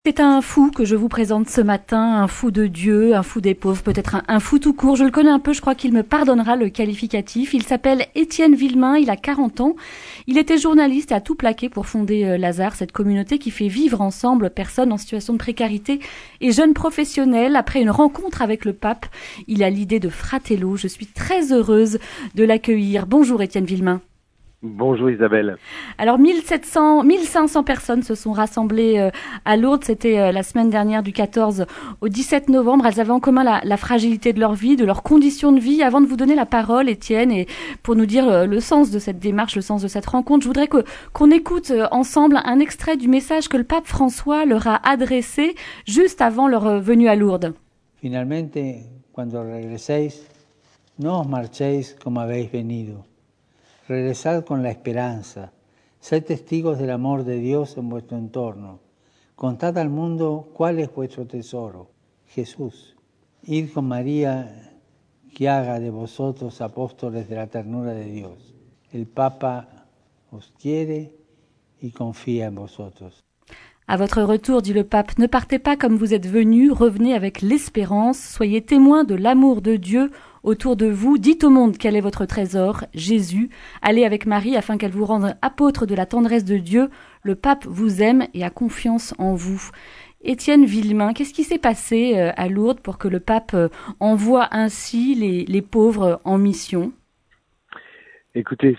C'est un fou que je vous présente ce matin, un fou de Dieu, un fou des pauvres, peut-être un fou tout court. Je le connais un peu, je crois qu'il me pardonnera le qualificatif. Il s'appelle Étienne Villemain, il a 40 ans. Il était journaliste et a tout plaqué pour fonder Lazare, cette communauté qui fait vivre ensemble personnes en situation de précarité et jeunes professionnels. Après une rencontre avec le pape, il a l'idée de Fratello. Je suis très heureuse de l'accueillir. Bonjour Étienne Villemain. Bonjour Isabelle. Alors 1500 personnes se sont rassemblées à Lourdes, c'était la semaine dernière du 14 au 17 novembre. Elles avaient en commun la fragilité de leur vie, de leurs conditions de vie. Avant de vous donner la parole, Étienne, et pour nous dire le sens de cette démarche, le sens de cette rencontre, je voudrais qu'on écoute ensemble un extrait du message que le pape François leur a adressé juste avant leur venue à Lourdes. Finalmente, cuando regreséis, no os marchéis como habéis venido. Regresad con la esperanza. Sed testigos del amor de Dios en vuestro entorno. Contad al mundo cuál es vuestro tesoro, Jesús. Id con María, que haga de vosotros apóstoles de la ternura de Dios. El Papa os quiere y confía en vosotros. À votre retour, dit le pape, ne partez pas comme vous êtes venus, revenez avec l'espérance, soyez témoins de l'amour de Dieu autour de vous, dites au monde quel est votre trésor, Jésus, allez avec Marie afin qu'elle vous rende apôtre de la tendresse de Dieu, le pape vous aime et a confiance en vous. Étienne Villemain, qu'est-ce qui s'est passé à Lourdes pour que le pape envoie ainsi les pauvres en mission ? Écoutez,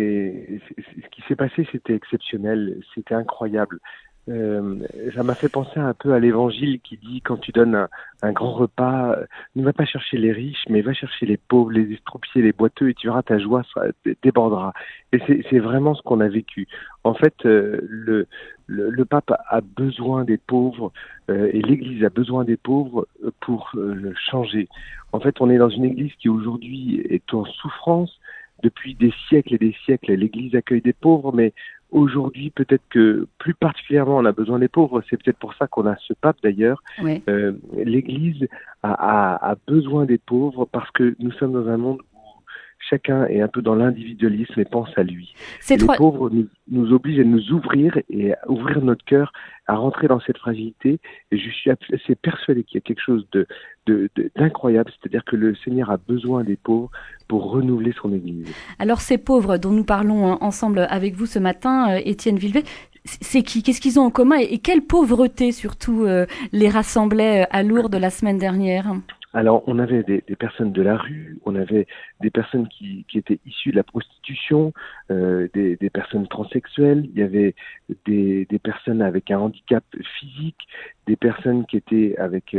ce qui s'est passé, c'était exceptionnel, c'était incroyable. Ça m'a fait penser un peu à l'évangile qui dit quand tu donnes un grand repas, ne va pas chercher les riches, mais va chercher les pauvres, les estropiés, les boiteux, et tu verras ta joie débordera. Et c'est vraiment ce qu'on a vécu. En fait, le pape a besoin des pauvres et l'Église a besoin des pauvres pour le changer. En fait, on est dans une Église qui aujourd'hui est en souffrance. Depuis des siècles et des siècles, l'Église accueille des pauvres, mais aujourd'hui, peut-être que plus particulièrement, on a besoin des pauvres. C'est peut-être pour ça qu'on a ce pape d'ailleurs. Oui. L'Église a besoin des pauvres parce que nous sommes dans un monde où chacun est un peu dans l'individualisme et pense à lui. Les pauvres nous obligent à nous ouvrir et à ouvrir notre cœur, à rentrer dans cette fragilité. Et je suis assez persuadé qu'il y a quelque chose d'incroyable, c'est-à-dire que le Seigneur a besoin des pauvres pour renouveler son Église. Alors ces pauvres dont nous parlons ensemble avec vous ce matin, Étienne Villemain, c'est qui ? Qu'est-ce qu'ils ont en commun et quelle pauvreté surtout les rassemblait à Lourdes la semaine dernière ? Alors, on avait des personnes de la rue, on avait des personnes qui étaient issues de la prostitution, des personnes transsexuelles, il y avait des personnes avec un handicap physique, des personnes qui étaient avec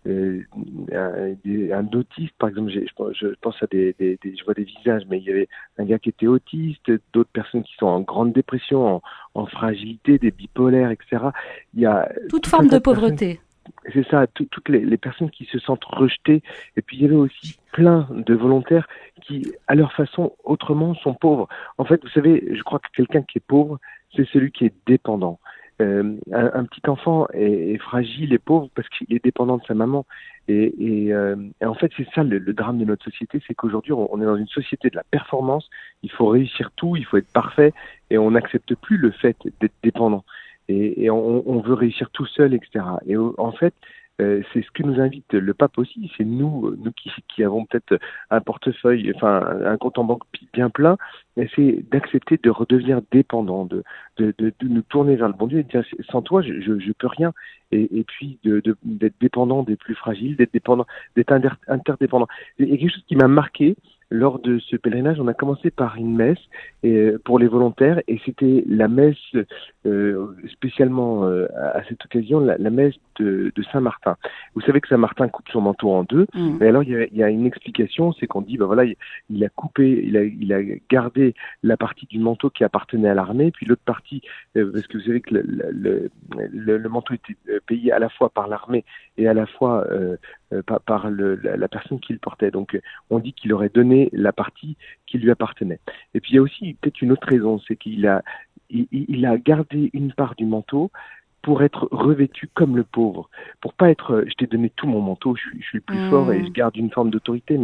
un autiste, par exemple, je pense à je vois des visages, mais il y avait un gars qui était autiste, d'autres personnes qui sont en grande dépression, en fragilité, des bipolaires, etc. Il y a toute forme de pauvreté. C'est ça, toutes les personnes qui se sentent rejetées. Et puis il y avait aussi plein de volontaires qui, à leur façon, autrement, sont pauvres. En fait, vous savez, je crois que quelqu'un qui est pauvre, c'est celui qui est dépendant. Un petit enfant est fragile et pauvre parce qu'il est dépendant de sa maman. Et en fait, c'est ça le drame de notre société, c'est qu'aujourd'hui, on est dans une société de la performance. Il faut réussir tout, il faut être parfait, et on n'accepte plus le fait d'être dépendant. Et on veut réussir tout seul, etc. Et en fait, c'est ce que nous invite le pape aussi. C'est nous qui avons peut-être un portefeuille, enfin un compte en banque bien plein, mais c'est d'accepter de redevenir dépendant, de nous tourner vers le bon Dieu et de dire sans toi je peux rien. Et puis d'être dépendant des plus fragiles, d'être interdépendant. Il y a quelque chose qui m'a marqué. Lors de ce pèlerinage, on a commencé par une messe pour les volontaires et c'était la messe spécialement à cette occasion, la messe de Saint-Martin. Vous savez que Saint-Martin coupe son manteau en deux, mais alors il y a une explication, c'est qu'on dit voilà, il a coupé, il a gardé la partie du manteau qui appartenait à l'armée, puis l'autre partie parce que vous savez que le manteau était payé à la fois par l'armée et à la fois par la personne qui le portait. Donc on dit qu'il aurait donné la partie qui lui appartenait. Et puis il y a aussi peut-être une autre raison, c'est qu'il a gardé une part du manteau pour être revêtu comme le pauvre, pour pas être je t'ai donné tout mon manteau, je suis le plus fort et je garde une forme d'autorité, mais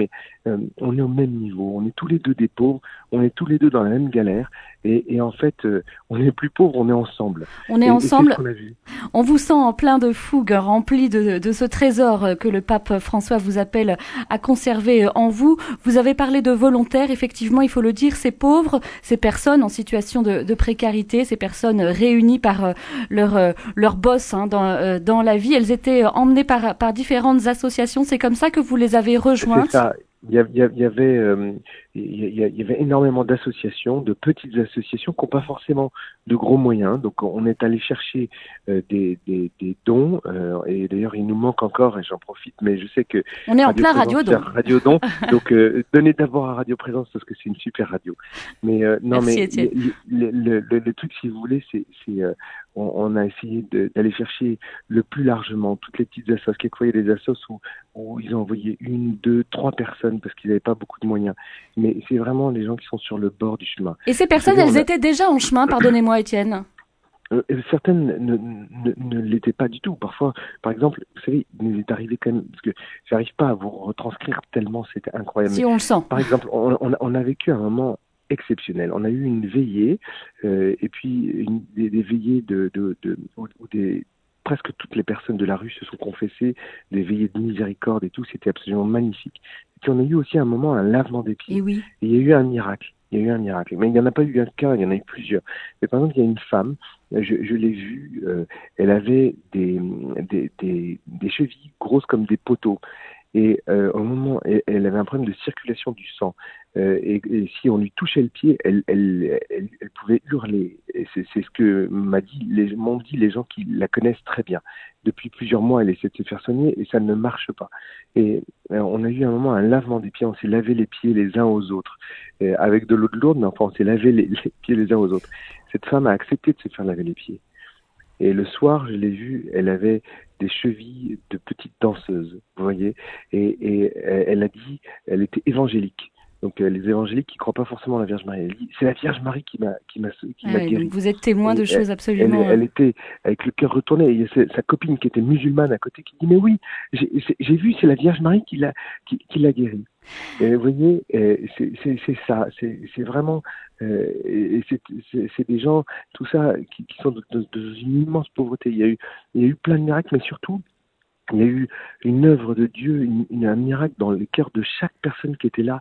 on est au même niveau, on est tous les deux des pauvres, on est tous les deux dans la même galère, et en fait, on est plus pauvres, on est ensemble. On est Et ensemble. c'est ce qu'on a vu. On vous sent en plein de fougue, rempli de ce trésor que le pape François vous appelle à conserver en vous. Vous avez parlé de volontaires, effectivement, il faut le dire, ces pauvres, ces personnes en situation de précarité, ces personnes réunies par leur boss dans la vie. Elles étaient emmenées par différentes associations. C'est comme ça que vous les avez rejointes. C'est ça. Il y avait énormément d'associations, de petites associations qui n'ont pas forcément de gros moyens. Donc on est allé chercher des dons, et d'ailleurs il nous manque encore, et j'en profite, mais je sais que on est en plein Radio Don. Radio Don. Donc donnez d'abord à Radio Présence parce que c'est une super radio. Mais non, merci, mais Étienne. le truc, si vous voulez, c'est on a essayé d'aller chercher le plus largement toutes les petites assos. Quelquefois il y a des assos où ils ont envoyé 1, 2, 3 personnes parce qu'ils n'avaient pas beaucoup de moyens. Mais c'est vraiment les gens qui sont sur le bord du chemin. Et ces personnes, elles étaient déjà en chemin, pardonnez-moi Étienne. Certaines ne l'étaient pas du tout. Parfois, par exemple, vous savez, il nous est arrivé quand même, parce que j'arrive pas à vous retranscrire tellement c'était incroyable. Si on le sent. Par exemple, on a vécu un moment exceptionnel. On a eu une veillée, et puis des veillées où presque toutes les personnes de la rue se sont confessées, des veillées de miséricorde et tout, c'était absolument magnifique. Et puis on a eu aussi un moment, un lavement des pieds. Et oui. Et il y a eu un miracle. Mais il n'y en a pas eu qu'un, il y en a eu plusieurs. Mais par exemple, il y a une femme, je l'ai vue, elle avait des chevilles grosses comme des poteaux. Et au moment, elle avait un problème de circulation du sang. Et si on lui touchait le pied, elle pouvait hurler. Et c'est ce que m'ont dit les gens qui la connaissent très bien. Depuis plusieurs mois, elle essaie de se faire soigner et ça ne marche pas. Et on a eu un moment un lavement des pieds. On s'est lavé les pieds les uns aux autres avec de l'eau de lourde, mais enfin on s'est lavé les pieds les uns aux autres. Cette femme a accepté de se faire laver les pieds. Et le soir, je l'ai vue, elle avait des chevilles de petite danseuse, vous voyez, et elle a dit, elle était évangélique. Donc les évangéliques qui croient pas forcément à la Vierge Marie, elle dit, c'est la Vierge Marie qui m'a guéri. Donc vous êtes témoin de choses absolument. Elle était avec le cœur retourné. Et il y a sa copine qui était musulmane à côté qui dit, mais oui, j'ai vu, c'est la Vierge Marie qui l'a guéri. Et vous voyez, c'est ça, c'est vraiment, et c'est des gens, tout ça, qui sont dans une immense pauvreté. Il y a eu plein de miracles, mais surtout, il y a eu une œuvre de Dieu, un miracle dans le cœur de chaque personne qui était là.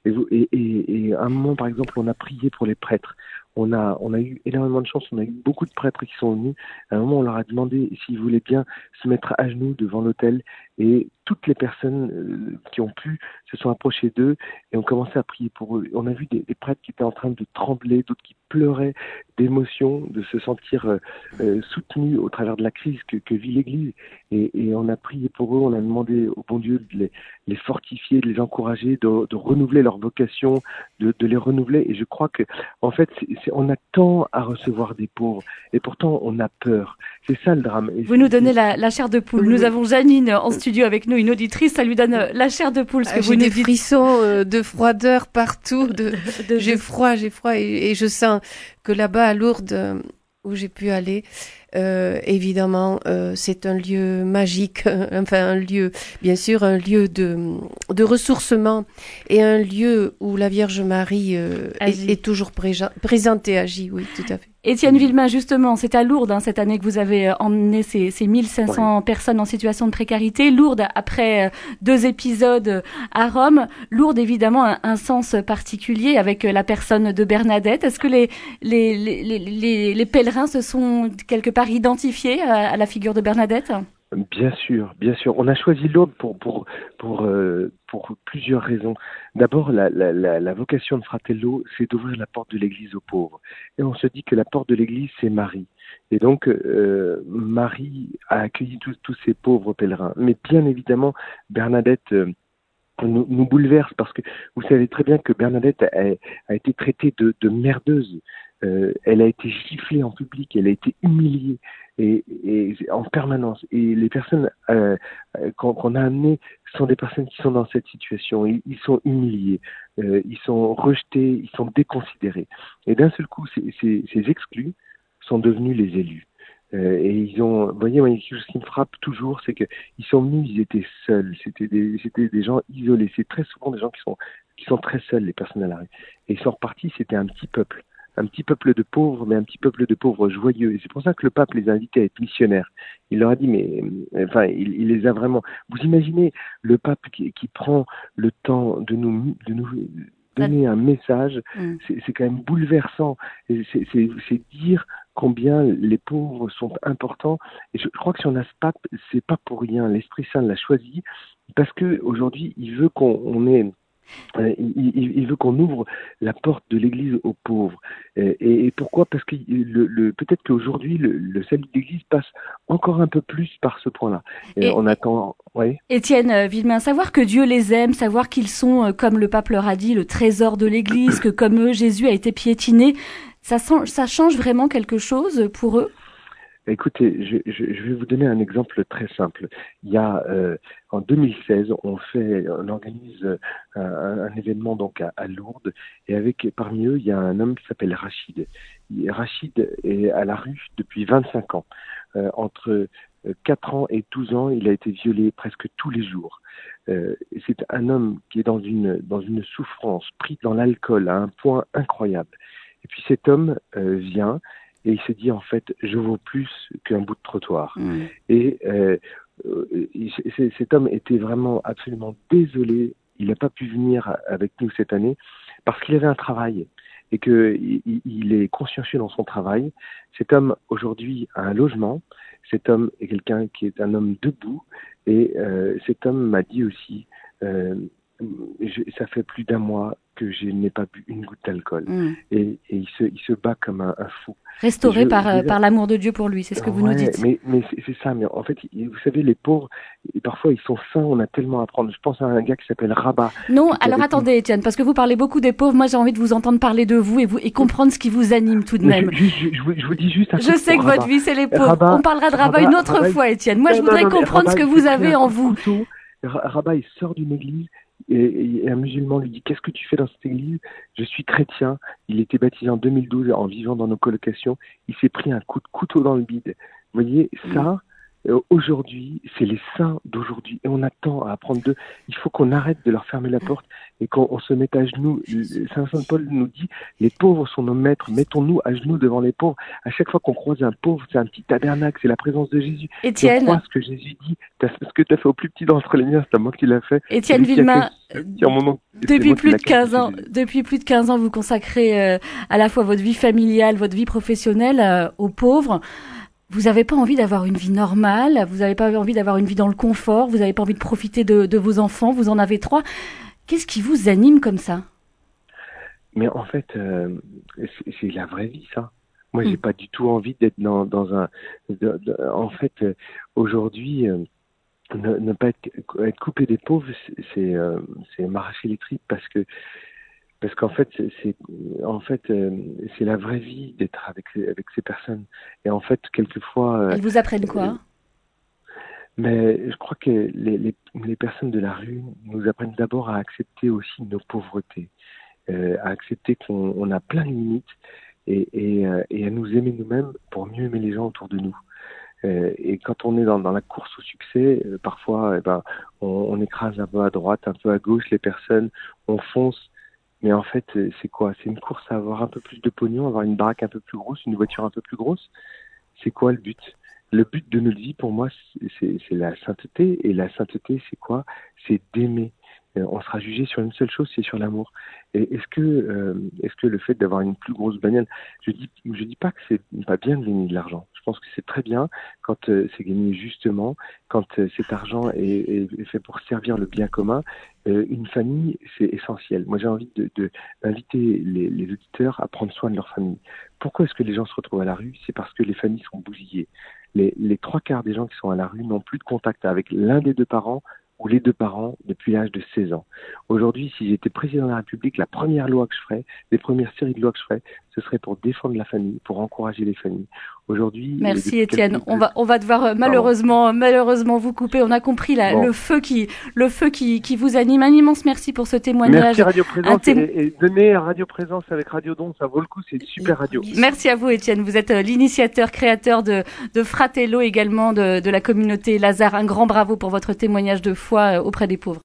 Et à un moment, par exemple, on a prié pour les prêtres. On a eu énormément de chance, on a eu beaucoup de prêtres qui sont venus. À un moment, on leur a demandé s'ils voulaient bien se mettre à genoux devant l'autel. Et toutes les personnes qui ont pu se sont approchées d'eux et ont commencé à prier pour eux. On a vu des prêtres qui étaient en train de trembler, d'autres qui pleuraient d'émotion, de se sentir soutenus au travers de la crise que vit l'Église. Et on a prié pour eux, on a demandé au bon Dieu de les fortifier, de les encourager, de renouveler leur vocation, de les renouveler. Et je crois que, en fait, on a tant à recevoir des pauvres, et pourtant on a peur. C'est ça le drame. Vous nous donnez la chair de poule. Nous avons Janine en studio avec nous, une auditrice. Ça lui donne la chair de poule. Ce que vous j'ai nous des dites. frissons de froideur partout. J'ai froid. Et je sens que là-bas à Lourdes, où j'ai pu aller, évidemment, c'est un lieu magique, enfin un lieu, bien sûr, un lieu de ressourcement et un lieu où la Vierge Marie est toujours présente et agit, oui, tout à fait. Étienne Villemain, justement, c'est à Lourdes cette année que vous avez emmené ces 1500 personnes en situation de précarité. Lourdes, après 2 épisodes à Rome. Lourdes, évidemment, un sens particulier avec la personne de Bernadette. Est-ce que les pèlerins se sont quelque part identifiés à la figure de Bernadette ? Bien sûr. On a choisi Lourdes pour plusieurs raisons. D'abord, la vocation de Fratello, c'est d'ouvrir la porte de l'Église aux pauvres. Et on se dit que la porte de l'Église, c'est Marie. Et donc, Marie a accueilli tous ces pauvres pèlerins. Mais bien évidemment, Bernadette nous bouleverse parce que vous savez très bien que Bernadette a été traitée de merdeuse. Elle a été giflée en public, elle a été humiliée et en permanence. Et les personnes qu'on a amenées sont des personnes qui sont dans cette situation. Ils sont humiliés, ils sont rejetés, ils sont déconsidérés. Et d'un seul coup, ces exclus sont devenus les élus. Et ils ont, vous voyez, quelque chose qui me frappe toujours, c'est que ils sont venus, ils étaient seuls. C'était des gens isolés. C'est très souvent des gens qui sont très seuls, les personnes à la rue. Et ils sont repartis, c'était un petit peuple de pauvres, mais un petit peuple de pauvres joyeux. Et c'est pour ça que le pape les a invités à être missionnaires. Il leur a dit, il les a vraiment. Vous imaginez le pape qui prend le temps de nous donner un message, c'est quand même bouleversant. Et c'est dire combien les pauvres sont importants. Et je crois que si on a ce pape, c'est pas pour rien. L'Esprit Saint l'a choisi parce que aujourd'hui, il veut il veut qu'on ouvre la porte de l'Église aux pauvres. Et pourquoi ? Parce que peut-être qu'aujourd'hui, le salut de l'Église passe encore un peu plus par ce point-là. On attend. Oui. Étienne Villemain, savoir que Dieu les aime, savoir qu'ils sont, comme le pape leur a dit, le trésor de l'Église, que comme eux, Jésus a été piétiné, ça change vraiment quelque chose pour eux ? Écoutez, je vais vous donner un exemple très simple. Il y a en 2016, on organise un événement donc à Lourdes, et parmi eux, il y a un homme qui s'appelle Rachid. Rachid est à la rue depuis 25 ans. Entre 4 ans et 12 ans, il a été violé presque tous les jours. C'est un homme qui est dans une souffrance, pris dans l'alcool à un point incroyable. Et puis cet homme vient. Et il se dit, en fait, je vaux plus qu'un bout de trottoir. Et cet homme était vraiment absolument désolé. Il n'a pas pu venir avec nous cette année parce qu'il avait un travail et qu'il est consciencieux dans son travail. Cet homme, aujourd'hui, a un logement. Cet homme est quelqu'un qui est un homme debout. Et cet homme m'a dit aussi, ça fait plus d'1 mois que je n'ai pas bu une goutte d'alcool. Et il se bat comme un fou. Restauré par l'amour de Dieu pour lui, c'est ce que vous nous dites. Mais c'est ça. Mais en fait, vous savez, les pauvres, parfois ils sont saints, on a tellement à apprendre. Je pense à un gars qui s'appelle Rabat. Non, alors attendez, Étienne, parce que vous parlez beaucoup des pauvres. Moi, j'ai envie de vous entendre parler de vous et comprendre ce qui vous anime tout de même. Je vous dis juste un truc. Je sais que Rabat. Votre vie, c'est les pauvres. Rabat, on parlera de Rabat une autre fois, Étienne. Moi, je voudrais comprendre Rabat, ce que vous avez en vous. Rabat, il sort d'une église. Et un musulman lui dit, qu'est-ce que tu fais dans cette église ? Je suis chrétien. Il était baptisé en 2012 en vivant dans nos colocations. Il s'est pris un coup de couteau dans le bide. Vous voyez, ça, aujourd'hui, c'est les saints d'aujourd'hui. Et on attend à apprendre d'eux. Il faut qu'on arrête de leur fermer la porte et qu'on se mette à genoux. Saint Paul nous dit, les pauvres sont nos maîtres. Mettons-nous à genoux devant les pauvres. À chaque fois qu'on croise un pauvre, c'est un petit tabernacle, c'est la présence de Jésus. Étienne. On croit ce que Jésus dit. Ce que tu as fait au plus petit d'entre les miens, c'est à moi qui l'a fait. Étienne Villemain, depuis plus de 15 ans, vous consacrez à la fois votre vie familiale, votre vie professionnelle aux pauvres. Vous n'avez pas envie d'avoir une vie normale, vous n'avez pas envie d'avoir une vie dans le confort, vous n'avez pas envie de profiter de vos enfants, vous en avez 3. Qu'est-ce qui vous anime comme ça ? Mais en fait, c'est la vraie vie, ça. Moi, j'ai pas du tout envie d'être dans un... en fait, aujourd'hui, ne pas être coupé des pauvres, c'est m'arracher les tripes parce qu'en fait, c'est la vraie vie d'être avec ces personnes. Et en fait, quelquefois... Elles vous apprennent quoi ? Mais je crois que les personnes de la rue nous apprennent d'abord à accepter aussi nos pauvretés, à accepter qu'on a plein de limites et à nous aimer nous-mêmes pour mieux aimer les gens autour de nous. Et quand on est dans la course au succès, parfois, on écrase un peu à droite, un peu à gauche les personnes, on fonce. Mais en fait, c'est quoi ? C'est une course à avoir un peu plus de pognon, avoir une baraque un peu plus grosse, une voiture un peu plus grosse. C'est quoi le but ? Le but de notre vie, pour moi, c'est la sainteté. Et la sainteté, c'est quoi ? C'est d'aimer. On sera jugé sur une seule chose, c'est sur l'amour. Et est-ce que le fait d'avoir une plus grosse bagnole, je dis pas que c'est pas bien de gagner de l'argent. Je pense que c'est très bien quand c'est gagné justement, quand cet argent est fait pour servir le bien commun. Une famille, c'est essentiel. Moi, j'ai envie d'inviter les auditeurs à prendre soin de leur famille. Pourquoi est-ce que les gens se retrouvent à la rue ? C'est parce que les familles sont bousillées. Les 3/4 des gens qui sont à la rue n'ont plus de contact avec l'un des 2 parents ou les 2 parents depuis l'âge de 16 ans. Aujourd'hui, si j'étais président de la République, la première loi que je ferais, les premières séries de lois que je ferais, ce serait pour défendre la famille, pour encourager les familles. aujourd'hui. Merci Étienne. On va devoir malheureusement vous couper. On a compris le feu qui vous anime. Un immense merci pour ce témoignage. Merci Radio Présence et donnez Radio Présence avec Radio Don, ça vaut le coup, c'est une super radio. Merci à vous Étienne. Vous êtes l'initiateur, créateur de Fratello, également de la communauté Lazare. Un grand bravo pour votre témoignage de foi auprès des pauvres.